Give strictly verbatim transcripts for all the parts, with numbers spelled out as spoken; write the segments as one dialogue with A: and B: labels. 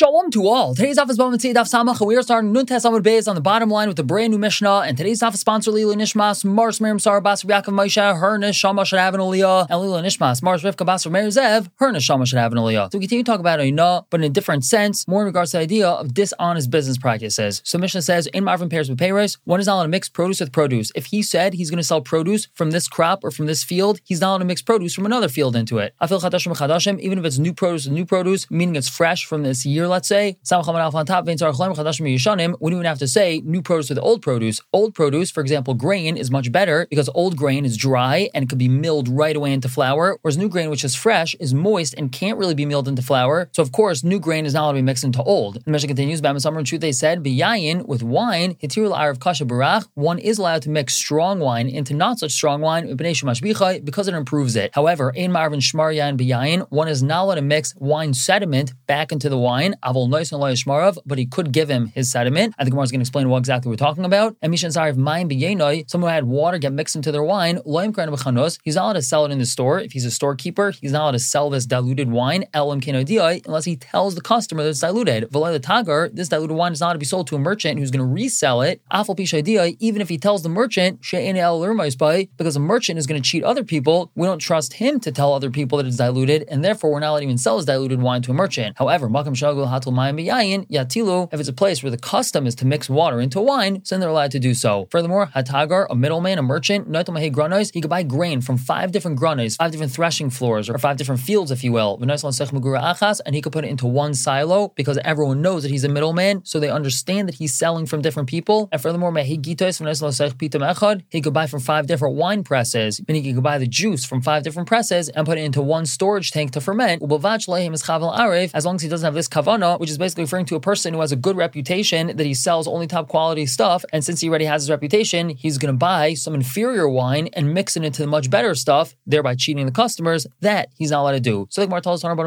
A: Shalom to all. Today's daf is Bava Metzia Daf Samach. We are starting Nun Tes Amud Beis on the bottom line with the brand new Mishnah. And today's daf is sponsored Lila Nishmas, Mars Miriam Sarah Bas Yaakov Moshe, her Neshama should have an Aliyah, and Lila Nishmas, Mars Rivka Bas Meir Zev, her Neshama should have an Aliyah. So we continue to talk about Oina, but in a different sense, more in regards to the idea of dishonest business practices. So Mishnah says, in Marvin pairs with payros, one is not allowed to mix produce with produce. If he said he's going to sell produce from this crop or from this field, he's not allowed to mix produce from another field into it. Afil Chadashim Chadashim, even if it's new produce with new produce, meaning it's fresh from this year, let's say, on top, we don't even have to say new produce with old produce. Old produce, for example, grain, is much better because old grain is dry and it could be milled right away into flour, whereas new grain, which is fresh, is moist and can't really be milled into flour. So, of course, new grain is not allowed to be mixed into old. The Mishnah continues, B'Amasam in truth they said, B'yayin, with wine, Hitir l'Arav Kasha Barach, one is allowed to mix strong wine into not such strong wine because it improves it. However, in Marvin Shmar Yayin B'yayin, one is not allowed to mix wine sediment back into the wine, Avol Nois and Loy Shmarav, but he could give him his sediment. I think Gemara is going to explain what exactly we're talking about. And Mishan Sariv Mayim B'Yenoi, someone who had water get mixed into their wine, Loim Kran B'Chanos, he's not allowed to sell it in the store. If he's a storekeeper, he's not allowed to sell this diluted wine, Elam Kenodiyai, unless he tells the customer that it's diluted. V'Lay Tagar, this diluted wine is not to be sold to a merchant who's going to resell it. Afal Pishadiyai, even if he tells the merchant, She'en El Lurmaisbai, because a merchant is going to cheat other people, we don't trust him to tell other people that it's diluted, and therefore we're not allowed to even sell his diluted wine to a merchant. However, Makam Shagul Hatul Mayim B'Yayin, Yatilu, if it's a place where the custom is to mix water into wine, so then they're allowed to do so. Furthermore, Hatagar, a middleman, a merchant, he could buy grain from five different granos, five different threshing floors, or five different fields, if you will, and he could put it into one silo because everyone knows that he's a middleman, so they understand that he's selling from different people. And furthermore, he could buy from five different wine presses, meaning he could buy the juice from five different presses and put it into one storage tank to ferment, as long as he doesn't have this kavana, which is basically referring to a person who has a good reputation that he sells only top quality stuff, and since he already has his reputation, he's going to buy some inferior wine and mix it into the much better stuff, thereby cheating the customers. That he's not allowed to do. So like Mar tells us,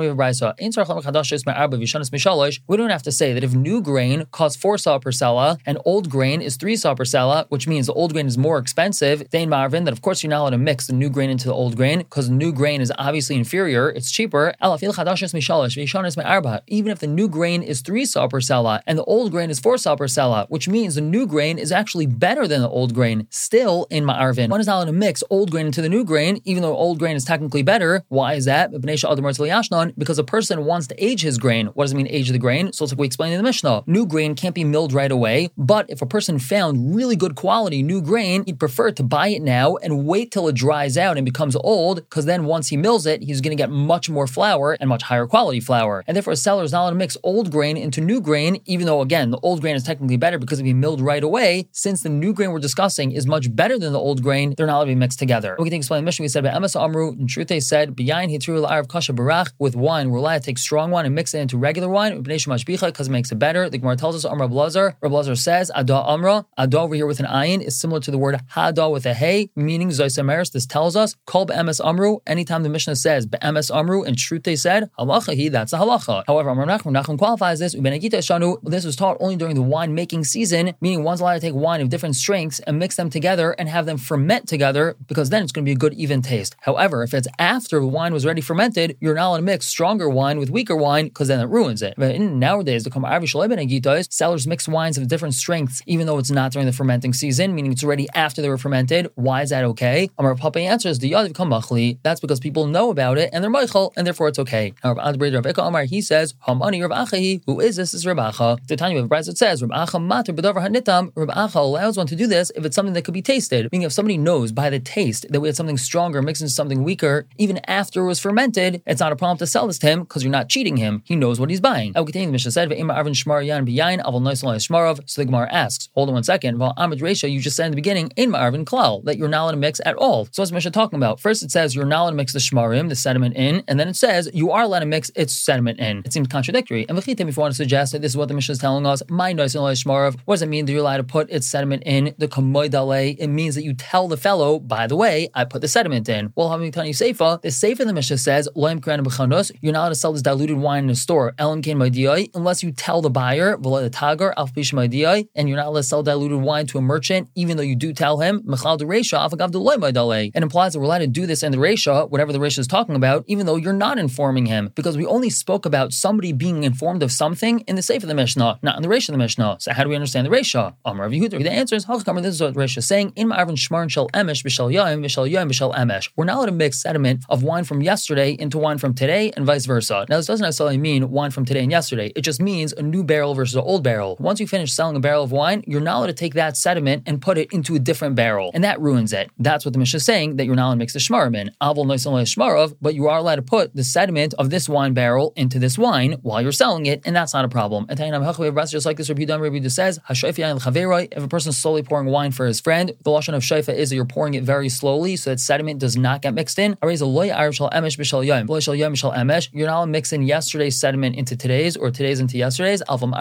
A: we don't have to say that if new grain costs four saw per sella and old grain is three saw per sella, which means the old grain is more expensive, then Marvin, that of course you're not allowed to mix the new grain into the old grain because the new grain is obviously inferior, it's cheaper. Even if the new grain is three saw per sella and the old grain is four saw per sella, which means the new grain is actually better than the old grain, still in Ma'arvin. One is not allowed to mix old grain into the new grain, even though old grain is technically better. Why is that? Because a person wants to age his grain. What does it mean, age the grain? So it's like we explained in the Mishnah. New grain can't be milled right away, but if a person found really good quality new grain, he'd prefer to buy it now and wait till it dries out and becomes old, because then once he mills it, he's going to get much more flour and much higher quality flour. And therefore a seller is not allowed to mix old grain into new grain, even though again, the old grain is technically better because it can be milled right away. Since the new grain we're discussing is much better than the old grain, they're not allowed to be mixed together. We can explain the Mishnah. We said by Emes Amru, in truth they said, B'yayin hitru l'arav kasha barach, with wine, we're allowed to take strong wine and mix it into regular wine, because it makes it better. The Gemara tells us, Amr Blazer, Reb Blazer says, Ada Amra, Ada over here with an ayin is similar to the word Hada with a hey, meaning Zoysameris. This tells us, Kol B'emes Amru, anytime the Mishnah says B'emes Amru, in truth they said, halacha hi, that's a halacha. However, Amr Nachman, Nachman qualifies this, this was taught only during the wine making season, meaning one's allowed to take wine of different strengths and mix them together and have them ferment together, because then it's going to be a good even taste. However, if it's after the wine was already fermented, you're not allowed to mix stronger wine with weaker wine, because then it ruins it. But in nowadays, the sellers mix wines of different strengths, even though it's not during the fermenting season, meaning it's already after they were fermented. Why is that okay? Amar Papa answers, the Yadiv Kamachli, that's because people know about it and they're Michael, and therefore it's okay. Now, Amar, he says, Hamani Rav Achahi, who is this? Is Rav Acha. The Tanya of Bryce, it says, Rav Acha mater b'davar hanitam. Rav Acha allows one to do this if it's something that could be tasted. Meaning, if somebody knows by the taste that we had something stronger mixed into something weaker, even after it was fermented, it's not a problem to sell this to him because you're not cheating him. He knows what he's buying. I will continue. The Mishnah said, so the Gemara asks, hold on one second. Well, Amid Resha, you just said in the beginning, in Ma'arvin Klal, that you're not allowed to mix at all. So what's the Mishnah talking about? First, it says you're not allowed to mix the shmarim, the sediment in, and then it says you are allowed to mix its sediment in. It seems contradictory. And if you want to suggest that this is what the Mishnah is telling us, my noise and shmarav, what does it mean that you're allowed to put its sediment in? The kamoidale, it means that you tell the fellow, by the way, I put the sediment in. Well, how many tell you seifa? The seifa in the Mishnah says, loim kran b'chanos, you're not allowed to sell this diluted wine in a store, elam kain maidiyai, unless you tell the buyer, v'lo tagar alf pish maidiyai, and you're not allowed to sell diluted wine to a merchant, even though you do tell him, mechal de reisha afagav de loy maidale. It implies that we're allowed to do this in the reisha, whatever the reisha is talking about, even though you're not informing him, because we only spoke about somebody being being informed of something in the Seif of the Mishnah, not in the Reisha of the Mishnah. So how do we understand the Reisha? Amar Rav Yehuda. The answer is, this is what the Reisha is saying, in Ma'arvin Shmarin Shel Emesh B'Shel Yaim B'Shel Yaim B'Shel Emesh. We're not allowed to mix sediment of wine from yesterday into wine from today and vice versa. Now, this doesn't necessarily mean wine from today and yesterday. It just means a new barrel versus an old barrel. Once you finish selling a barrel of wine, you're not allowed to take that sediment and put it into a different barrel. And that ruins it. That's what the Mishnah is saying, that you're not allowed to mix the shmarim in. Avol nois shmarov, but you are allowed to put the sediment of this wine barrel into this wine while you're selling it, and that's not a problem. And just like this, Rabbi Yehuda says, if a person is slowly pouring wine for his friend, the lashon of shayfa is that you're pouring it very slowly so that sediment does not get mixed in. You're not allowed to mix in yesterday's sediment into today's or today's into yesterday's. But you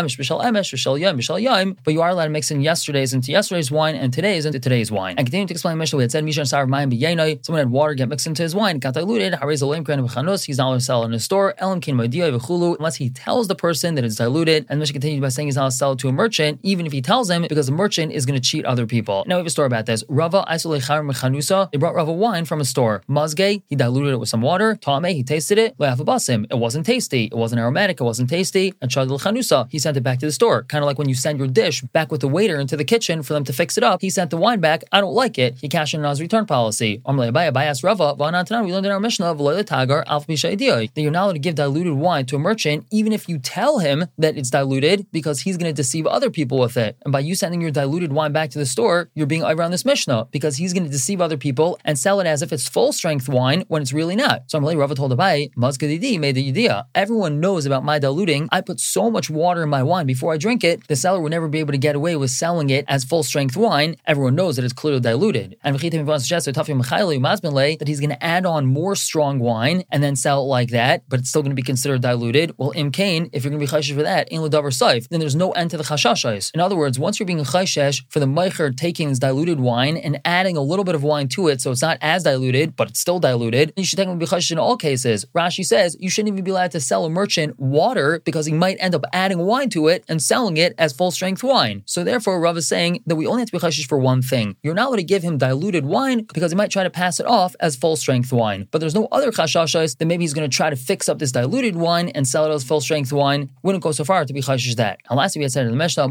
A: are allowed to mix in yesterday's into yesterday's wine and today's into today's wine. And continue to explain the Mishnah, we had said someone had water get mixed into his wine, got diluted. He's not allowed to sell it in a store unless he tells the person that it's diluted. And the Mishnah continues by saying he's not allowed to sell it to a merchant, even if he tells him, because the merchant is going to cheat other people. Now we have a story about this. Rava they brought Rava wine from a store. Mazge, he diluted it with some water. Tame, he tasted it. It wasn't tasty. It wasn't aromatic. It wasn't tasty. And Shadil Chanusa, he sent it back to the store. Kind of like when you send your dish back with the waiter into the kitchen for them to fix it up. He sent the wine back. I don't like it. He cashed in on his return policy. We learned in our Mishnah that you're not allowed to give diluted wine to a merchant, even if you tell him that it's diluted, because he's going to deceive other people with it. And by you sending your diluted wine back to the store, you're being around this Mishnah, because he's going to deceive other people and sell it as if it's full strength wine when it's really not. So Amalei Rava told Abai, Mazgadidi made the idea. Everyone knows about my diluting. I put so much water in my wine before I drink it, the seller would never be able to get away with selling it as full strength wine. Everyone knows that it's clearly diluted. And that he's going to add on more strong wine and then sell it like that, but it's still going to be considered diluted. Well, im kain, if you're going to be chayshesh for that, in l'davar saif, then there's no end to the chashashais. In other words, once you're being chayshesh for the meicher taking this diluted wine and adding a little bit of wine to it, so it's not as diluted, but it's still diluted, you should technically be chayshesh in all cases. Rashi says you shouldn't even be allowed to sell a merchant water because he might end up adding wine to it and selling it as full strength wine. So therefore, Rav is saying that we only have to be chayshesh for one thing. You're not allowed to give him diluted wine because he might try to pass it off as full strength wine. But there's no other chashashais that maybe he's going to try to fix up this diluted wine and sell it as full strength wine. Wouldn't go so far to be chayshesh that. And lastly, we had said in the Mishnah,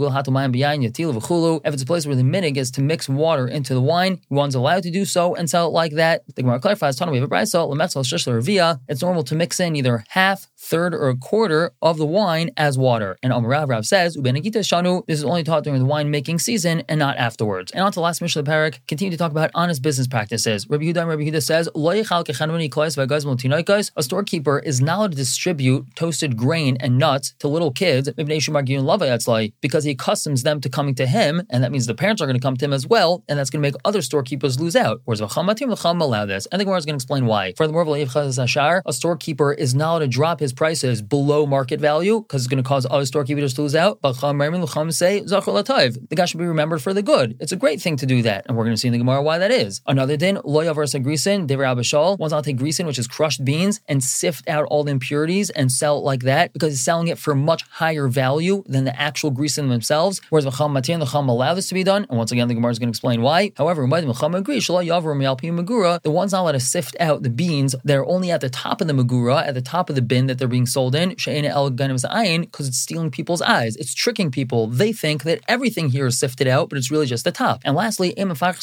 A: if it's a place where the minig is to mix water into the wine, one's allowed to do so and sell it like that. The Gemara clarifies, we have a brayso, it's normal to mix in either half, third, or a quarter of the wine as water. And Amar Rav says, this is only taught during the wine making season and not afterwards. And on to the last Mishnah of the parak, continue to talk about honest business practices. Rabbi Yehuda, Rabbi Yehuda says, a storekeeper is not allowed to distribute toasted grain and nuts to little kids because he accustoms them to coming to him, and that means the parents are going to come to him as well, and that's going to make other storekeepers lose out. Whereas V'cham allow this, and the Gemara is going to explain why. Furthermore, a storekeeper is not allowed to drop his prices below market value because it's going to cause other storekeepers to lose out. But say the guy should be remembered for the good. It's a great thing to do that, and we're going to see in the Gemara why that is. Another din, lo yavarsa grisin, dever abishal. One's not take grisin, which is crushed beans, and sift out all the impurities and sell it like that because he's selling it for much higher value than the actual grisin themselves. Whereas V'cham matir, the Chum allow this to be done, and once again the Gemara is going to explain why. However, the one's not allowed to sift out the beans that are only at the top of the magura, at the top of the bin that they're being sold in, because it's stealing people's eyes. It's tricking people. They think that everything here is sifted out, but it's really just the top. And lastly, when one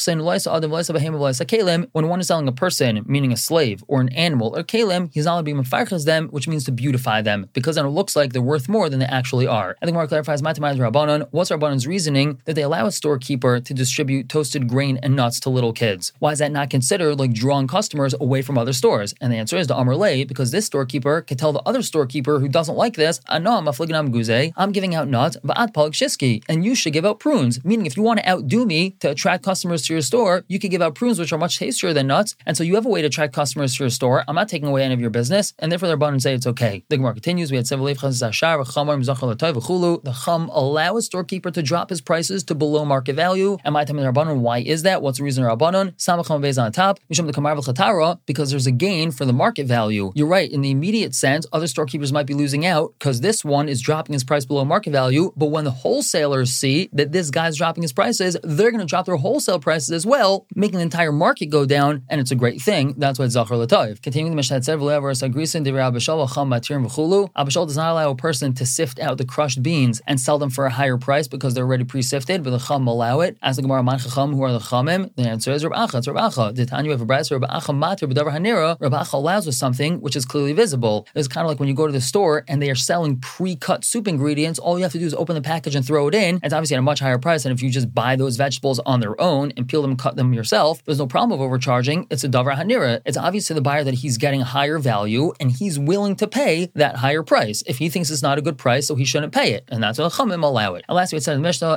A: is selling a person, meaning a slave or an animal or kalim, he's not allowed to be mefarches them, which means to beautify them, because then it looks like they're worth more than they actually are. I think Mark clarifies, what's Rabbanon's reasoning that they allow a storekeeper to distribute toasted grain and nuts to little kids? Why is that not considered like drawing customers away from other stores? And the answer is the Amar Lei, because this storekeeper can tell the other storekeeper who doesn't like this, I'm giving out nuts, and you should give out prunes. Meaning, if you want to outdo me to attract customers to your store, you could give out prunes, which are much tastier than nuts. And so you have a way to attract customers to your store. I'm not taking away any of your business, and therefore the Rabbanan say it's okay. The Gemara continues. We had several the Chum allow a storekeeper to drop his prices to below market value. And my time in the Rabbanan, why is that? What's the reason Rabbanan? Samacham Beis on top, because there's a gain for the market value. You're right. In the immediate sense, other storekeepers might be losing out because this one is dropping his price below market value. But when the wholesalers see that this guy's dropping his prices, they're going to drop their wholesale prices as well, making the entire market go down, and it's a great thing. That's why it's Zachar L'Tayv. Continuing the Mishnah said, Kfirim v'chulu. Abishal does not allow a person to sift out the crushed beans and sell them for a higher price because they're already pre-sifted, but the Chum allow it. As the Gemara, Man Chacham, who are the Chamim? The answer is Reb Acha. It's Reb Acha. The Tanya of a Brayso, Reb Acha matir b'davar hanira. Reb Acha allows with something which is clearly visible. It's kind of like when you go to the store and they are selling pre-cut soup ingredients. All you have to do is open the package and throw it in. It's obviously at a much higher price than if you just buy those vegetables on their own and peel them and cut them yourself. There's no problem of overcharging. It's a davar hanira. It's obvious to the buyer that he's getting higher value and he's willing to pay that higher price. If he thinks it's not a good price, so he shouldn't pay it. And that's what the Chamim allow it. And lastly, it says in the Mishnah,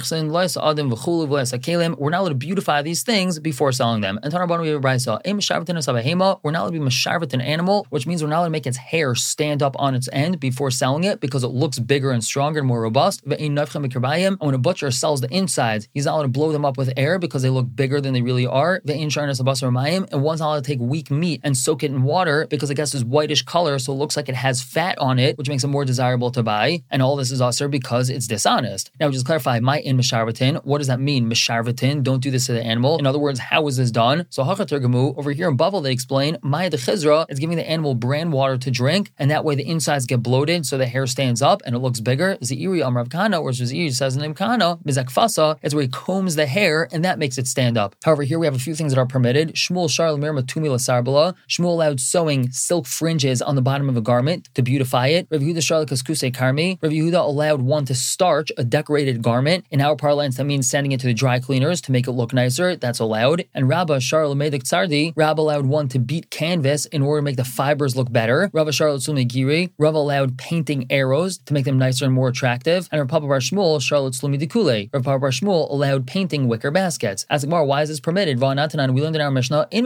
A: we're not allowed to beautify these things before selling them. And we're not allowed to be masharvet an animal, which means we're not allowed to make its hair stand up on its end before selling it because it looks bigger and stronger and more robust. And when a butcher sells the insides, he's not allowed to blow them up with air because they look bigger than they really are. And one's not allowed to take weak meat and soak it in water because it gets this whitish color, so it looks like it has fat on it, which makes it more desirable to buy. And all this is also because it's dishonest. Now, just clarify, my in misharvatin, what does that mean? Misharvatin, don't do this to the animal. In other words, how is this done? So Hachatergamu, over here in Bavel, they explain, Maya de Chizra is giving the animal bran water to drink, and that way the insides get bloated, so the hair stands up and it looks bigger. Zeiri Amrav Kana, or Zeiri says in the Kana, Mizakfasa, is where he combs the hair, and that makes it stand up. However, here we have a few things that are permitted. Shmuel Shar Lemir Matumi Lasarbala. Shmuel allowed sewing silk fringes on the bottom of a garment to beautify it. Rav Yehuda Shar Kaskuse Karmi. Rav Yehuda allowed one to starch a decorated garment. In our parlance, that means sending it to the dry cleaners to make it look nicer. That's allowed. And Rabba Shar Lemedik Tsardi. Rabba allowed one to beat canvas in order to make the fibers look better. Rabba Shar Letzumi Giri. Rabba allowed painting arrows to make them nicer and more attractive. And Rav Papa Bar Shmuel Shar Letzumi Dikule. Rav Papa Bar Shmuel allowed painting wicker baskets. As Gemara, why is this permitted? We learned in our Mishnah in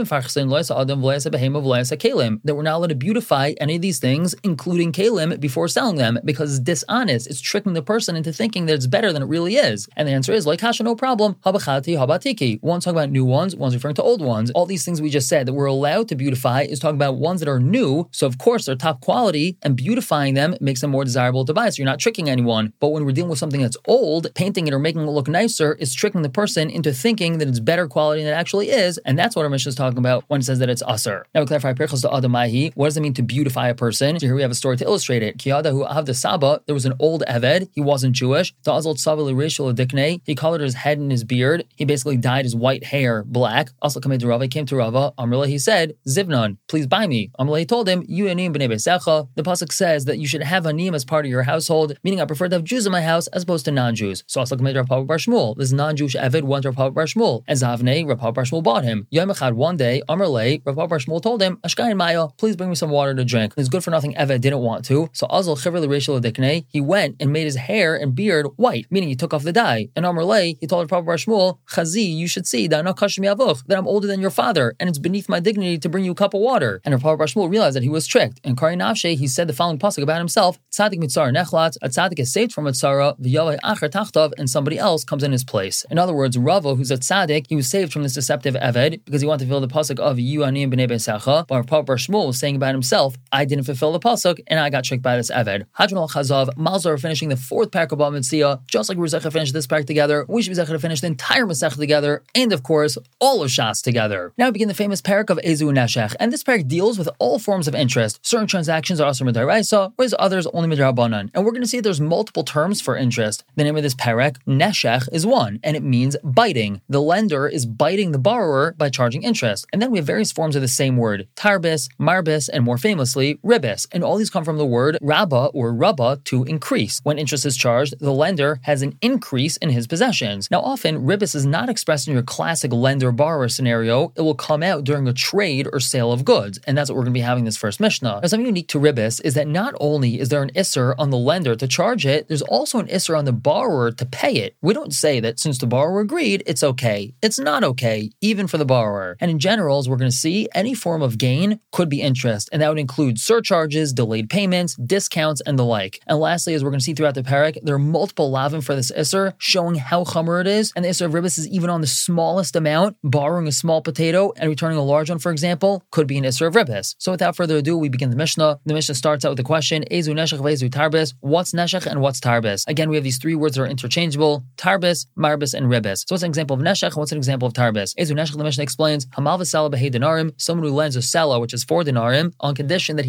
A: that we're not allowed to beautify any of these things, including kalim, before selling them because it's dishonest. It's tricking the person into thinking that it's better than it really is. And the answer is, like Hasha, no problem. Habachati, habatiki. One's talking about new ones, one's referring to old ones. All these things we just said that we're allowed to beautify is talking about ones that are new. So of course they're top quality, and beautifying them makes them more desirable to buy. So you're not tricking anyone. But when we're dealing with something that's old, painting it or making it look nicer is tricking the person into thinking that it's better quality than it actually is. And that's what our Mishnah is talking about when it says that it's asur. Now we clarify Perchos to Adamahi. What does it mean to beautify a person? So here we have a story to illustrate it. Kiyadahu Avda Saba, there was an old Eved. He wasn't Jewish. Ta'azal Savali Rishul Adikne. He colored his head and his beard. He basically dyed his white hair black. Also came to Rava. He came to Rava. Amrullah, he said, Zivnan, please buy me. Amrullah, he told him, You anim b'nei besecha. The pasuk says that you should have anim as part of your household, meaning I prefer to have Jews in my house as opposed to non-Jews. So also came to Rav Papa Bar Shmuel. This non-Jewish Eved went to Rav Papa Bar Shmuel. And Zavne, Rav Papa Bar Shmuel bought him. Yom Echad, one day, Amrullah, Rav Papa Bar Shmuel told him, Ashkai and Maya, please bring me some water to drink. This good for nothing Eved didn't want to. So Azal Chivri L'Reishel Adikne, he went and made his hair and beard white, meaning he took off the dye. And Amrullah, he told Rav Papa Bar Shmuel, Chazi, you should see that that I'm older than your father, and it's beneath my dignity to bring you a cup of water. And Rav Papa Bar Shmuel realized that he was tricked. And Kari Nafshe, he said the following pasuk about himself: Tzadik mitzar nechlatz, a tzaddik is saved from a tzara, v'yavai acher tachtav, and somebody else comes in his place. In other words, Rava, who's a tzaddik, he was saved from this deceptive Eved because he wanted to fulfill the pasuk of you anim b'nei besecha. But Rav Papa Bar Shmuel was saying about himself, I didn't fulfill the pasuk, and I got tricked by this Eved. Hadron al Chazav, Malzar are finishing the fourth parak of Bava Metzia, just like we were zecher to finish this parak together. We should be zecher to finish the entire Masech together, and of course, all of Shas together. Now we begin the famous parak of Ezu Neshech, and this parak deals with all forms of interest. Certain transactions are also midaraisa, whereas others only midrabanan. And we're going to see there's multiple terms for interest. The name of this parak, Neshech, is one, and it means biting. The lender is biting the borrower by charging interest. And then we have various forms of the same word: tarbis, marbis, and more famously, ribis. And all these come from the word rabba or rabba, to increase. When interest is charged, the lender has an increase in his possessions. Now often, ribis is not expressed in your classic lender-borrower scenario. It will come out during a trade or sale of goods. And that's what we're going to be having this first Mishnah. Now something unique to ribis is that not only is there an isser on the lender to charge it, there's also an isser on the borrower to pay it. We don't say that since the borrower agreed, it's okay. It's not okay, even for the borrower. And in general, as we're going to see, any form of gain could be interest, and that would include surcharges, delayed payments, discounts, and the like. And lastly, as we're going to see throughout the parak, there are multiple lavim for this isser, showing how chamor it is. And the isser of ribis is even on the smallest amount. Borrowing a small potato and returning a large one, for example, could be an isser of ribis. So without further ado, we begin the Mishnah. The Mishnah starts out with the question, Ezu neshech v'ezu tarbis. What's neshech and what's tarbis? Again, we have these three words that are interchangeable: tarbis, marbis, and ribis. So what's an example of neshech and what's an example of tarbis? Ezu neshech, the Mishnah explains, hamal v'sala b'hei denarim, someone who lends a sela, which is four denarim, on condition that he's paid back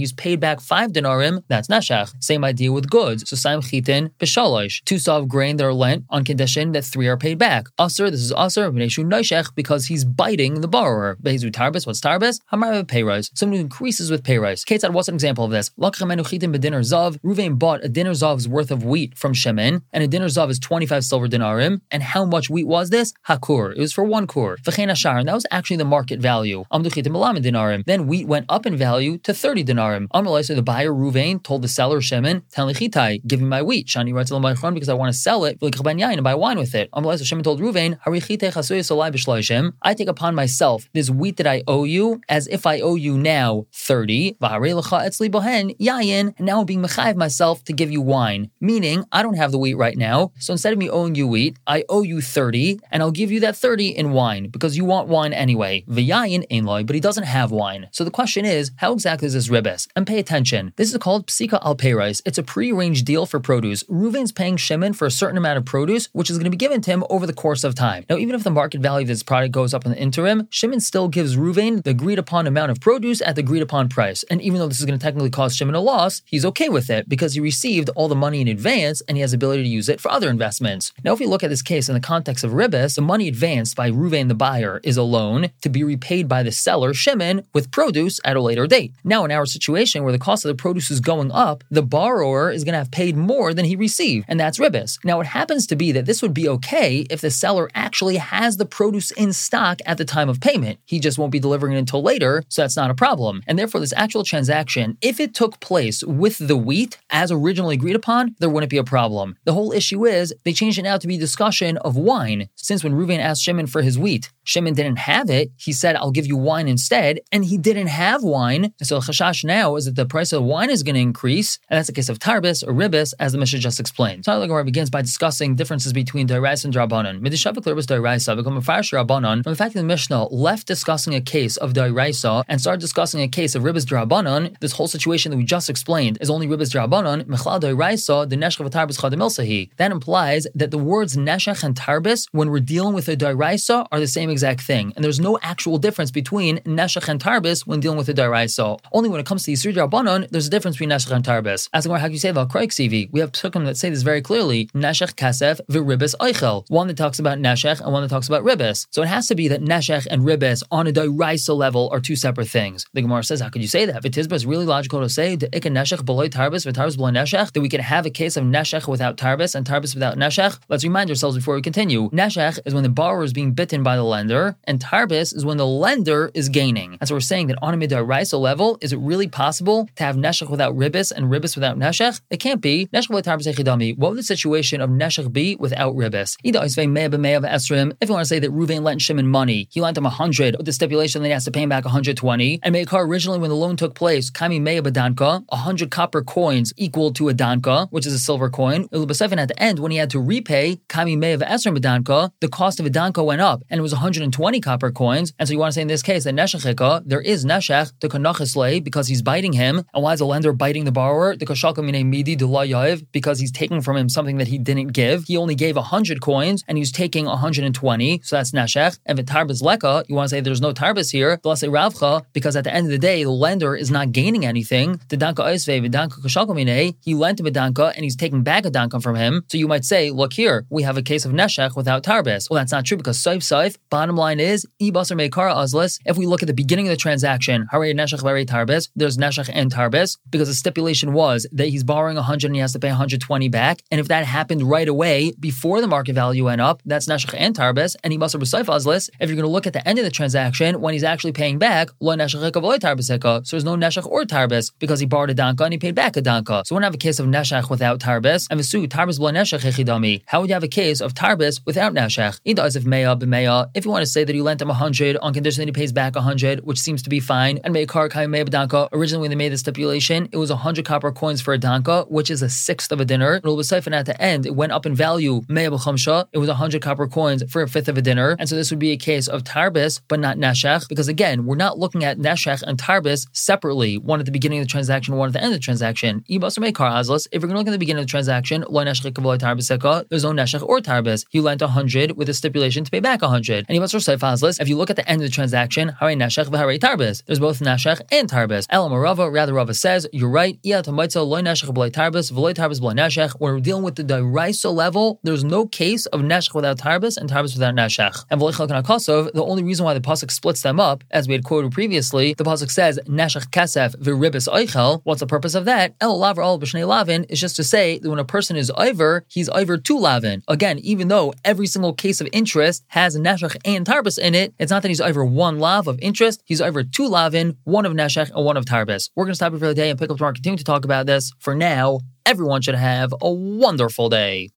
A: back five denarim, that's neshech. Same idea with goods. So Saim Chitin, B'shalosh. Two saw of grain that are lent on condition that three are paid back. Usr, this is Usr, V'neshu Noshech, because he's biting the borrower. Bezu Tarbis, what's Tarbis? Hamar payrise. Someone who increases with payrise. Ketzad, what's an example of this? Lakhamenu Chitin b'dinar zav. Ruvain bought a dinar zav's worth of wheat from Shimon, and a dinar zav is twenty-five silver dinarim. And how much wheat was this? Hakur. It was for one kur. V'chein ashar, and that was actually the market value. Amdu Chitin b'lamed dinarim. Then wheat went up in value to thirty dinarim. Amrulai, so the buyer Ruvain told the seller Shimon, Tan lichitai, give me my wheat. Shani writes because I want to sell it and buy wine with it. Amrulai, so Shimon told Ruvain, I take upon myself this wheat that I owe you as if I owe you now thirty. And now I'm being mechayiv myself to give you wine. Meaning, I don't have the wheat right now. So instead of me owing you wheat, I owe you thirty, and I'll give you that thirty in wine, because you want wine anyway. V'yayin ein loy, but he doesn't have wine. So the question is, how exactly is this ribis? And pay attention. This is called psika al peiros. It's a pre-arranged deal for produce. Ruvain's paying Shimon for a certain amount of produce, which is going to be given to him over the course of time. Now, even if the market value of this product goes up in the interim, Shimon still gives Ruvain the agreed upon amount of produce at the agreed upon price. And even though this is going to technically cause Shimon a loss, he's okay with it because he received all the money in advance and he has the ability to use it for other investments. Now, if we look at this case in the context of ribis, the money advanced by Ruvain the buyer is a loan to be repaid by the seller, Shimon, with produce at a later date. Now, in our situation where the cost of the produce is going up, the borrower is going to have paid more than he received, and that's ribis. Now, it happens to be that this would be okay if the seller actually has the produce in stock at the time of payment. He just won't be delivering it until later, so that's not a problem. And therefore, this actual transaction, if it took place with the wheat as originally agreed upon, there wouldn't be a problem. The whole issue is they changed it now to be discussion of wine. Since when Ruvain asked Shimon for his wheat, Shimon didn't have it. He said, I'll give you wine instead, and he didn't have wine. So the chashash now is that the price of wine is going to increase, and that's the case of tarbis or ribis, as the Mishnah just explained. So the Gemara begins by discussing differences between deraisa and drabanan. Midishavik lerbis deraisa become a farash drabanan from the fact that the Mishnah left discussing a case of deraisa and started discussing a case of ribis drabanan. This whole situation that we just explained is only ribis drabanan. Mechlal deraisa the neshech v'tarbis chadam ilsahi. That implies that the words neshech and tarbis, when we're dealing with a deraisa, are the same exact thing, and there's no actual difference between neshech and tarbis when dealing with a deraisa. Only when it comes to Yisur drabanan, there's a difference between neshech and tarbis. As how do you say that? We have psukim that say this very clearly. Neshech kasef v'ribis oichel. One that talks about neshech and one that talks about ribis. So it has to be that neshech and ribis on a deraisa level are two separate things. The Gemara says, how could you say that? V'tizba is really logical to say that ikan neshech below tarbis v'tarbis below neshech, that we can have a case of neshech without tarbis and tarbis without neshech. Let's remind ourselves before we continue. Neshech is when the borrower is being bitten by the lender, and tarbis is when the lender is gaining. That's what we're saying, that on a midaraisa level, is it really possible to have neshech without ribis and ribis without neshech? It can't be. Neshech without tarbis echidami. What would the situation of neshech be without ribis? If you want to say that Ruvain lent Shimon money, he lent him a hundred with the stipulation that he has to pay him back one hundred twenty, and Meikar originally when the loan took place, kami meya badanka, one hundred copper coins equal to a danka, which is a silver coin. Ilubasefin at the end, when he had to repay kami meya v'esrim badanka, the cost of a danka went up, and it was one hundred twenty copper coins. And so you want to say in this case that neshechika, there is neshech to kanachisle because he's biting him. And why is the lender biting the borrower? The kashalka mine midi de la yav, because he's taking from him something that he didn't give. He only gave one hundred coins, and he was taking one hundred twenty, so that's neshech. And v'tarbis leka, you want to say there's no tarbis here, let's say ravcha, because at the end of the day, the lender is not gaining anything. The danka oisve v'danka kashalka mine, he lent him a danka, and he's taking back a danka from him. So you might say, look here, we have a case of neshech without tarbis. Well, that's not true, because saif saif, bottom line is, ibasar meikara azlis, if we look at the beginning of the transaction, harei neshech harei tarbis, there's neshech and tarbis, because the stipulation was that he's borrowing one hundred and he has to pay one hundred twenty back, and if that happened right away, before the market value went up, that's neshech and tarbis, and he basar b'saif azlis. If you're going to look at the end of the transaction, when he's actually paying back, lo neshech ekav lo tarbis eka, so there's no neshech or tarbis, because he borrowed a danka and he paid back a danka. So we don't have a case of neshech without tarbis, and v'su, tarbis b'lo neshech echidami. How would you have a case of tarbis without neshech? Ida as if meya b'meya, if you want to say that you lent him one hundred on condition that he pays back one hundred, which seems to be fine, and meikar kai meya b'danka, originally when they made the stipulation, it was one hundred copper coins for a danka, which is a sixth of a dinner, and and at the end, it went up in value, meya b'chamsha, it was one hundred copper coins for a fifth of a dinner, and so this would be a case of tarbis, but not neshech, because again, we're not looking at neshech and tarbis separately, one at the beginning of the transaction, one at the end of the transaction. If you're going to look at the beginning of the transaction, there's no neshech or tarbis. He lent one hundred with a stipulation to pay back one hundred, and If you look at the end of the transaction, Hare Neshech v'Hare Tarbis. There's both Neshech and Tarbis. Elam Rava, rather Rava says, you're right. When we're dealing with the Dairaisa level, there's no case of Neshech without Tarbis and Tarbis without Neshech. And the only reason why the pasuk splits them up, as we had quoted previously, the pasuk says Neshech Kesef v'Ribis Eichel. What's the purpose of that? El Laver Al B'Shnei Lavin is just to say that when a person is Iver, he's Iver to Lavin. Again, even though every single case of interest has Neshech and Tarbis in it, it's not that he's Iver one lav of interest, he's Iver two lavin, one of Neshech and one of Tarbis. We're going to stop here for the day and pick up tomorrow and continue to talk about this. For now, everyone should have a wonderful day.